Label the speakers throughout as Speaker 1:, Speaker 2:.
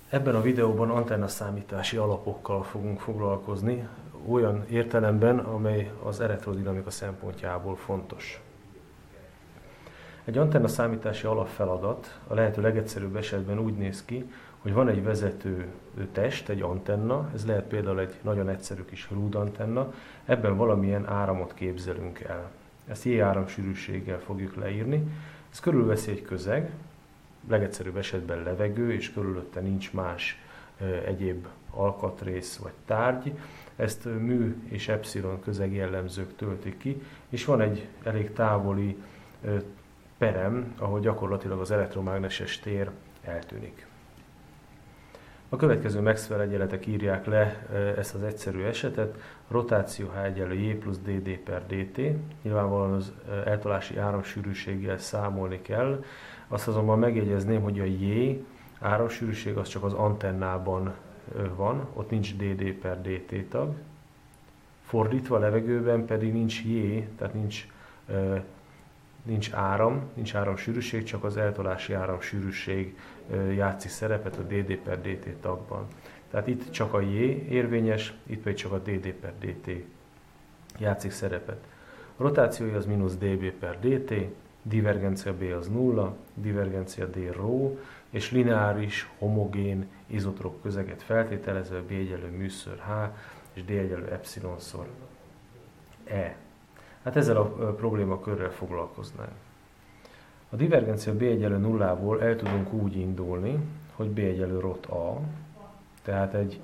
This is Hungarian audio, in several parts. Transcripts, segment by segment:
Speaker 1: Ebben a videóban antennaszámítási alapokkal fogunk foglalkozni, olyan értelemben, amely az elektrodinamika szempontjából fontos. Egy antennaszámítási alapfeladat a lehető legegyszerűbb esetben úgy néz ki, hogy van egy vezető test, egy antenna, ez lehet például egy nagyon egyszerű kis rúdantenna, ebben valamilyen áramot képzelünk el. Ezt J áramsűrűséggel fogjuk leírni. Ez körülveszi egy közeg, legegyszerűbb esetben levegő, és körülötte nincs más egyéb alkatrész vagy tárgy. Ezt μ és epszilon közegjellemzők töltik ki, és van egy elég távoli perem, ahol gyakorlatilag az elektromágneses tér eltűnik. A következő Maxwell egyenletek írják le ezt az egyszerű esetet. A rotáció H egyenlő J plusz dd per dt. Nyilvánvalóan az eltolási áramsűrűséggel számolni kell. Azt azonban megjegyezném, hogy a J áramsűrűség az csak az antennában van, ott nincs dd per dt tag. Fordítva a levegőben pedig nincs J, tehát nincs áramsűrűség, csak az eltolási áramsűrűség játszik szerepet a dd per dt tagban. Tehát itt csak a J érvényes, itt pedig csak a dd per dt játszik szerepet. A rotációja az mínusz dB per dt, divergencia B az 0, divergencia D rho, és lineáris, homogén, izotróp közeget feltételezve B egyenlő μ/h és D egyenlő epszilonszor E. Hát ezzel a problémakörrel foglalkoznánk. A divergencia B egyenlő nullából el tudunk úgy indulni, hogy B egyenlő rot A, tehát egy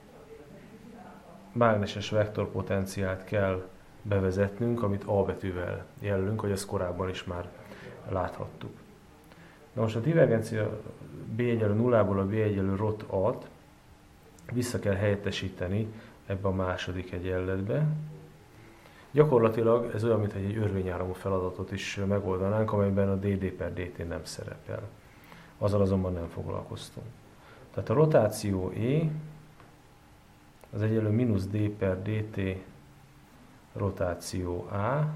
Speaker 1: mágneses vektorpotenciált kell bevezetnünk, amit A betűvel jelölünk, hogy ezt korábban is már láthattuk. Na most a divergencia B egyenlő nullából a B egyenlő rot A-t vissza kell helyettesíteni ebbe a második egyenletbe. Gyakorlatilag ez olyan, mintha egy örvényáramú feladatot is megoldanánk, amelyben a dd per dt nem szerepel. Azzal azonban nem foglalkoztunk. Tehát a rotáció E az egyenlő mínusz d per dt rotáció A,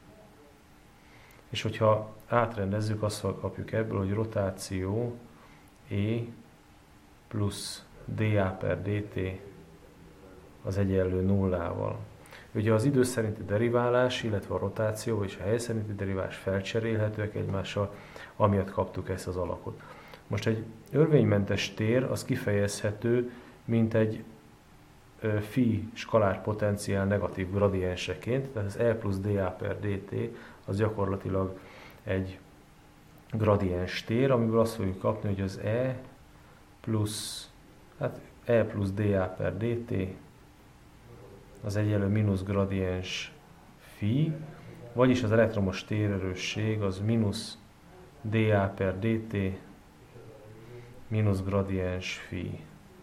Speaker 1: és hogyha átrendezzük, azt kapjuk ebből, hogy rotáció E plusz dA per dt az egyenlő nullával. Ugye az idő szerinti deriválás, illetve a rotáció és a hely szerinti deriválás felcserélhetőek egymással, amiatt kaptuk ezt az alakot. Most egy örvénymentes tér az kifejezhető, mint egy phi skalár potenciál negatív gradienseként, tehát az E plusz dA per dt az gyakorlatilag egy gradiens tér, amiből azt fogjuk kapni, hogy az E plusz dA per dt az egyenlő mínusz gradiens phi, vagyis az elektromos térerősség az mínusz dA per dt mínusz gradiens phi.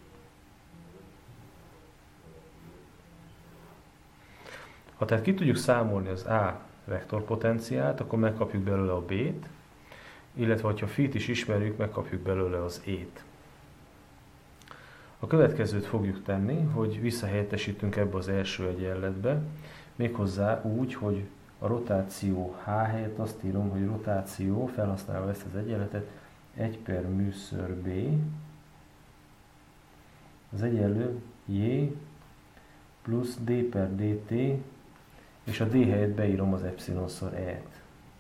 Speaker 1: Ha tehát ki tudjuk számolni az A vektorpotenciált, akkor megkapjuk belőle a B-t, illetve ha phi-t is ismerjük, megkapjuk belőle az E-t. A következőt fogjuk tenni, hogy visszahelyettesítünk ebbe az első egyenletbe, méghozzá úgy, hogy a rotáció H helyett azt írom, hogy rotáció, felhasználva ezt az egyenletet, 1 per μ/b az egyenlő J plusz d per dt, és a d helyett beírom az epszilonszor E-t.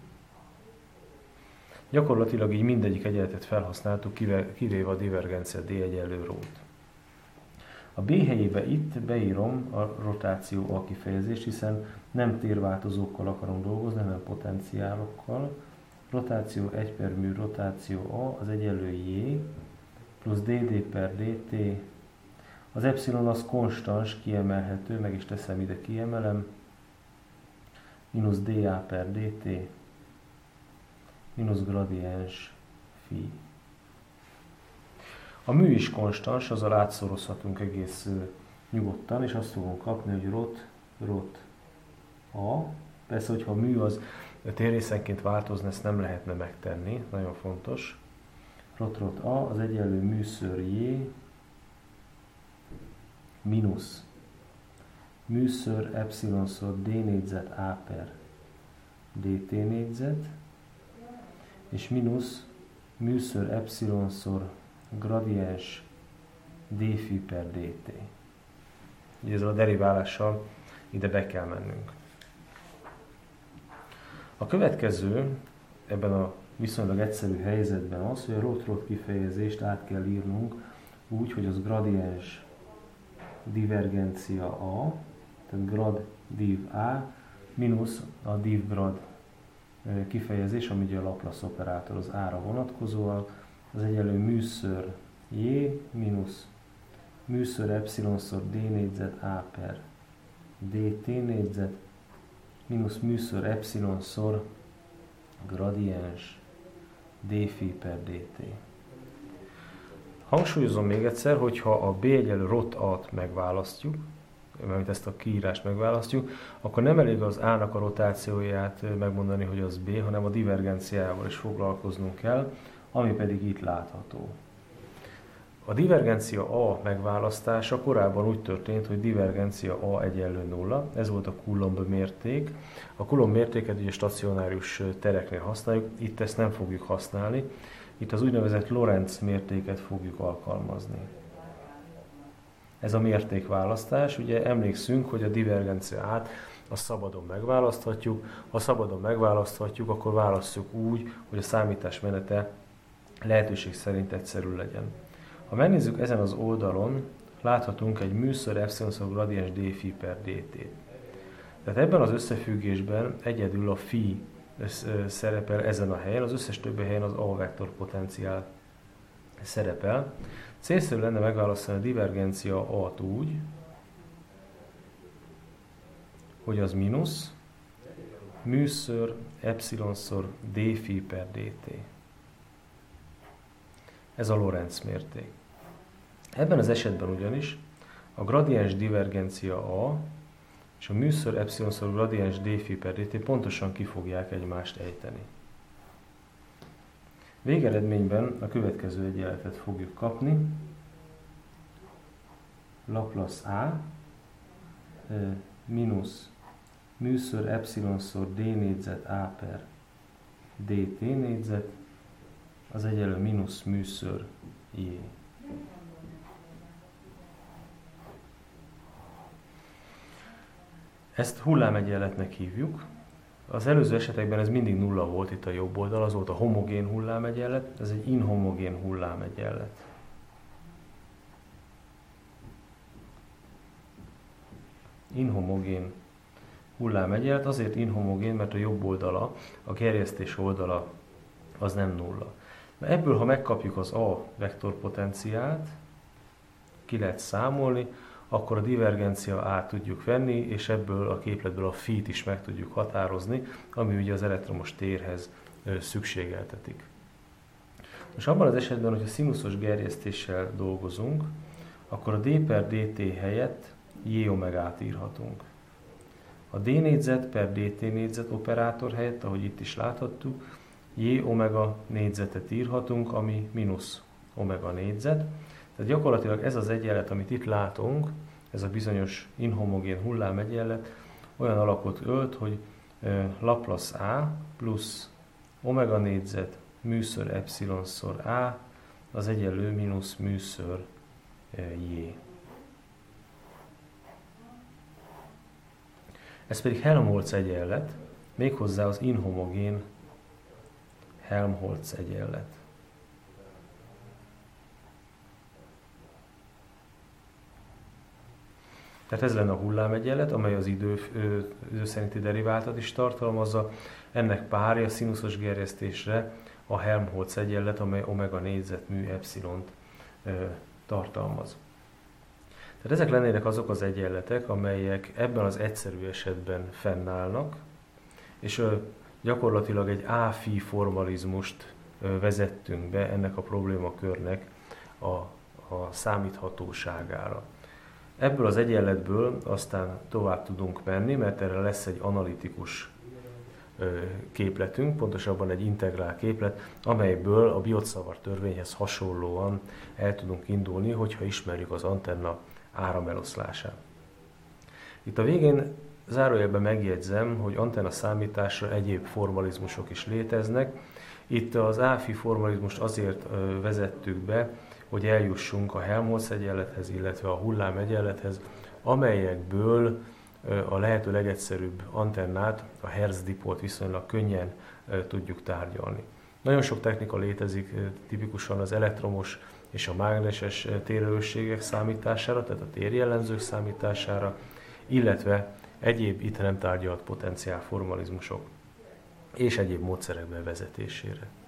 Speaker 1: Gyakorlatilag így mindegyik egyenletet felhasználtuk, kivéve a divergencia D egyenlő rót. A B helyébe itt beírom a rotáció A kifejezést, hiszen nem térváltozókkal akarunk dolgozni, hanem potenciálokkal. Rotáció 1 per μ rotáció A az egyenlő J plusz dd per dt. Az epszilon az konstans, kiemelhető, meg is teszem ide, kiemelem, mínusz dA per dt mínusz gradiens phi. A μ is konstans, azzal átszorozhatunk egész nyugodtan, és azt fogunk kapni, hogy rot A. Persze, hogyha a μ az térrészenként változna, ezt nem lehetne megtenni, nagyon fontos. Rot A az egyenlő μ/j mínusz μ/epszilonszor d négyzet A per dt négyzet, és mínusz μ/epszilonszor gradiens dφ per dt. Ugye ezzel a deriválással ide be kell mennünk. A következő ebben a viszonylag egyszerű helyzetben az, hogy a rot-rot kifejezést át kell írnunk úgy, hogy az gradiens divergencia A, tehát grad div A, mínusz a div grad kifejezés, ami ugye a Laplace operátor az A-ra vonatkozóan, az egyenlő műször J mínusz műször epsilonszor d négyzet A per dt négyzet mínusz műször epsilonszor gradiens dφ per dt. Hangsúlyozom még egyszer, hogyha a b egyenlő rot a-t megválasztjuk, mert ezt a kiírást megválasztjuk, akkor nem elég az A-nak a rotációját megmondani, hogy az B, hanem a divergenciával is foglalkoznunk kell, ami pedig itt látható. A divergencia A megválasztása korábban úgy történt, hogy divergencia A egyenlő nulla, ez volt a Coulomb mérték. A Coulomb mértéket ugye stacionárius tereknél használjuk, itt ezt nem fogjuk használni, itt az úgynevezett Lorentz mértéket fogjuk alkalmazni. Ez a mértékválasztás, ugye emlékszünk, hogy a divergenciát azt szabadon megválaszthatjuk. Ha szabadon megválaszthatjuk, akkor válasszuk úgy, hogy a számítás menete lehetőség szerint egyszerű legyen. Ha megnézzük ezen az oldalon, láthatunk egy műször epsilonszor gradiens dφ per dt. Tehát ebben az összefüggésben egyedül a phi szerepel ezen a helyen, az összes többi helyen az A vektor potenciál szerepel. Célszerű lenne megválasztani a divergencia A-t úgy, hogy az mínusz műször epsilonszor dφ per dt. Ez a Lorentz mérték. Ebben az esetben ugyanis a gradiens divergencia A és a műször epsilonszor gradiens dφ per dt pontosan ki fogják egymást ejteni. Végeredményben a következő egyenletet fogjuk kapni. Laplace A mínusz műször epsilonszor d négyzet A per dt négyzet az egyenlő mínusz műször J. Ezt hullámegyenletnek hívjuk. Az előző esetekben ez mindig nulla volt itt a jobb oldal, az volt a homogén hullámegyenlet, ez egy inhomogén hullámegyenlet. Inhomogén hullámegyenlet, azért inhomogén, mert a jobb oldala, a gerjesztés oldala az nem nulla. Na ebből, ha megkapjuk az A vektorpotenciált, ki lehet számolni, akkor a divergencia A-t tudjuk venni, és ebből a képletből a phi-t is meg tudjuk határozni, ami ugye az elektromos térhez szükségeltetik. Most abban az esetben, hogyha szinuszos gerjesztéssel dolgozunk, akkor a d per dt helyett j omegát írhatunk. A d négyzet per dt négyzet operátor helyett, ahogy itt is láthattuk, j omega négyzetet írhatunk, ami mínusz omega négyzet. Tehát gyakorlatilag ez az egyenlet, amit itt látunk, ez a bizonyos inhomogén hullámegyenlet olyan alakot ölt, hogy Laplace A plusz omega négyzet műször epsilonszor A az egyenlő mínusz műször J. Ez pedig Helmholtz egyenlet, méghozzá az inhomogén Helmholtz egyenlet. Tehát ez lenne a hullámegyenlet, amely az idő szerinti deriváltat is tartalmazza. Ennek párja szinuszos gerjesztésre a Helmholtz egyenlet, amely omega négyzet mű epszilont tartalmaz. Tehát ezek lennének azok az egyenletek, amelyek ebben az egyszerű esetben fennállnak, és gyakorlatilag egy A-phi formalizmust vezettünk be ennek a problémakörnek a számíthatóságára. Ebből az egyenletből aztán tovább tudunk menni, mert erre lesz egy analitikus képletünk, pontosabban egy integrál képlet, amelyből a Biot-Savart törvényhez hasonlóan el tudunk indulni, hogyha ismerjük az antenna árameloszlását. Itt a végén zárójelben megjegyzem, hogy antenna számításra egyéb formalizmusok is léteznek. Itt az A-phi formalizmust azért vezettük be, hogy eljussunk a Helmholtz egyenlethez, illetve a hullám egyenlethez, amelyekből a lehető legegyszerűbb antennát, a Hertz-dipolt viszonylag könnyen tudjuk tárgyalni. Nagyon sok technika létezik, tipikusan az elektromos és a mágneses térerősségek számítására, tehát a térjellemzők számítására, illetve egyéb itt nem tárgyalt potenciálformalizmusok és egyéb módszerek bevezetésére.